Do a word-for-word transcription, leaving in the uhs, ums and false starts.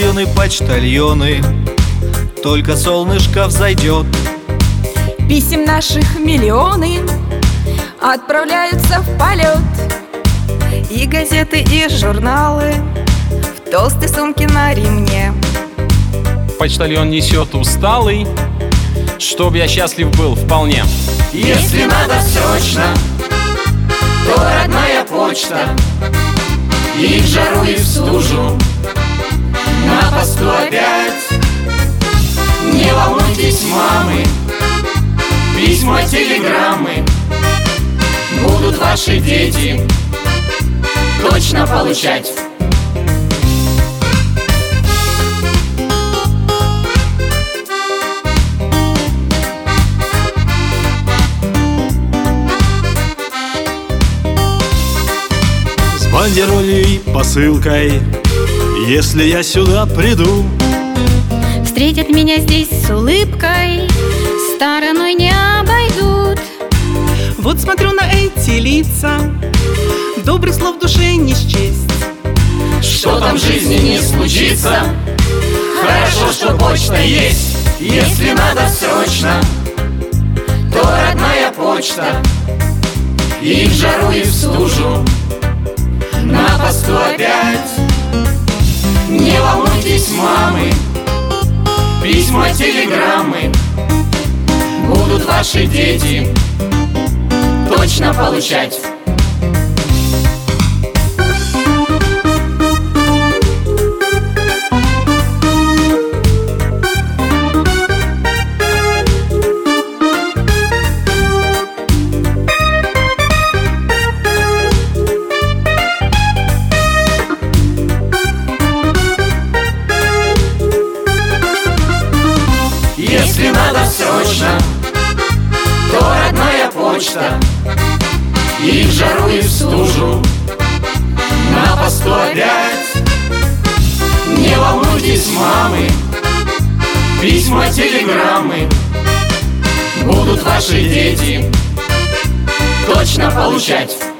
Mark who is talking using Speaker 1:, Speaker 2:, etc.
Speaker 1: юны почтальоны, только солнышко взойдет.
Speaker 2: Писем наших миллионы отправляются в полет.
Speaker 3: И газеты, и журналы в толстой сумке на ремне.
Speaker 4: Почтальон несет усталый, чтоб я счастлив был вполне.
Speaker 5: Если надо срочно, то родная почта. И в жару, и в стужу на посту опять. Не волнуйтесь, мамы, письма, телеграммы будут ваши дети точно получать.
Speaker 1: С бандеролей, посылкой, если я сюда приду,
Speaker 6: встретят меня здесь с улыбкой, стороной не обойдут.
Speaker 3: Вот смотрю на эти лица, добрых слов в душе не счесть.
Speaker 5: Что там в жизни не случится, хорошо, что почта есть. Если надо срочно, то родная почта. И в жару, и в стужу на посту опять. Не волнуйтесь, мамы, письма, телеграммы будут ваши дети точно получать. Если надо срочно, то родная почта. И в жару, и в стужу на посту опять. Не волнуйтесь, мамы, письма, телеграммы будут ваши дети точно получать.